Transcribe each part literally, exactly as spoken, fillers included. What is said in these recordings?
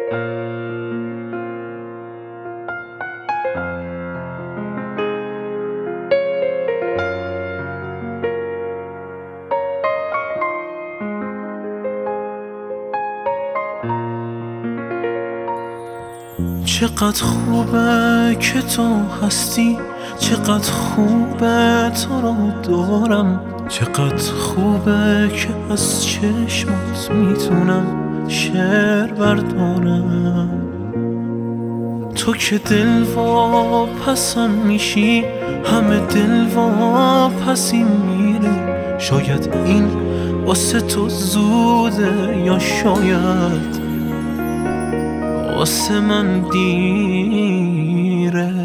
چقدر خوبه که تو هستی، چقدر خوبه تو رو دارم، چقدر خوبه که از چشمات میتونم شعر بردارم. تو که دل واپسم میشی، همه دل واپسی میره. شاید این واسه تو زوده یا شاید واسه من دیره.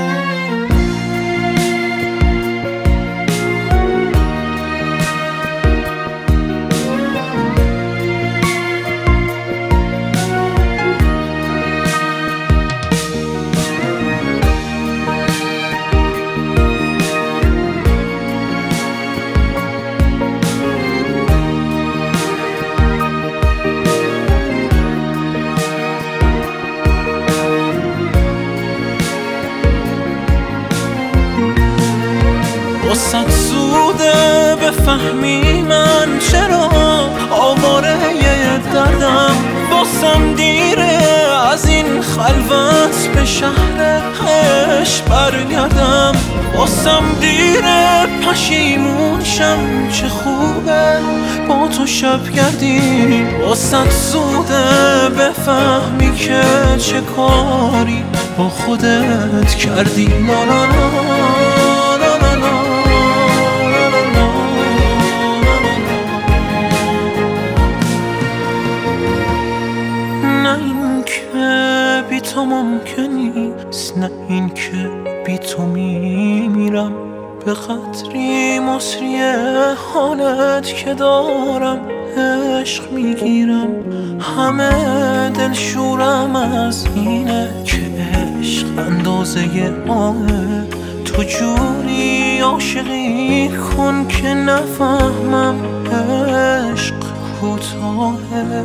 واسه زوده بفهمی من چرا آواره دردم، واسم دیره از این خلوت به شهر عشق برگردم. واسم دیره پشیمون شم چه خوبه با تو شب گردی. واسه زوده بفهمی که چه کاری با خودت کردی. لا لا لا بی تو ممکن نیست، نه این که بی تو میمیرم. به قدری مصری حالت که دارم عشق میگیرم. همه دل شورم از اینه که عشق اندازه آهه. تو جوری عاشقی کن که نفهمم عشق کوتاهه.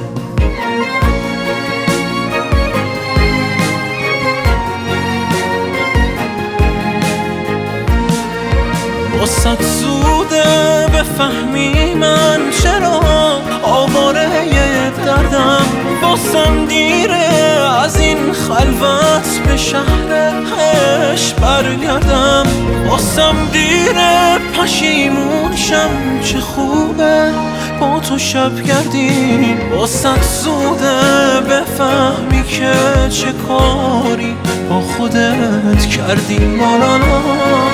واسه زوده بفهمی من چرا آواره دردم، واسم دیره از این خلوت به شهر عشق برگردم. واسم دیره پشیمون شم چه خوبه با تو شب گردی. واسه زوده بفهمی که چه کاری با خودت کردی. لا لا لا